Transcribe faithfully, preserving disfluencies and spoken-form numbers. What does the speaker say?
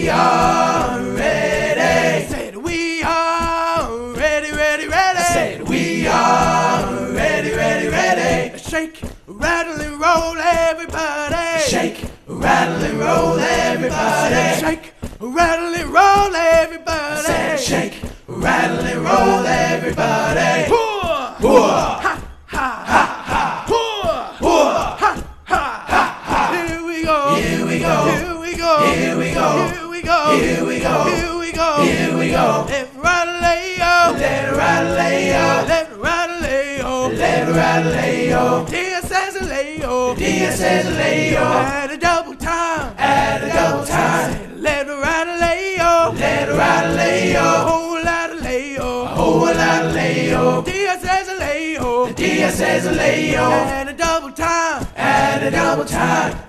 we are ready. Said we are ready, ready, ready. Said we are ready, ready, ready. Shake, rattle and roll, everybody. Shake, rattle and roll, everybody. Shake, rattle and roll, everybody. Said shake, rattle and roll, everybody. Poor, Poor. ha, ha, ha, ha. Poor, Poor. ha, ha, ha, ha. Here we go. Here we go. Here we go. Here we go. Here we go. Here we go. Here we go. Here we go. Let it rattle, lay yo. Let it rattle, lay yo. Let it rattle, lay yo. Let it rattle, lay yo. D S S lay yo. D S S lay yo. At a double time. At a double time. Let it rattle, lay yo. Let it rattle, lay yo. A whole lot of lay yo. A whole lot of lay yo. D S S lay yo. D S S lay yo. At a double time. At a double time.